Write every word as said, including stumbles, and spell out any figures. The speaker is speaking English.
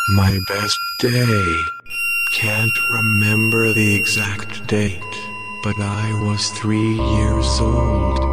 My best day. Can't remember the exact date, but I was three years old.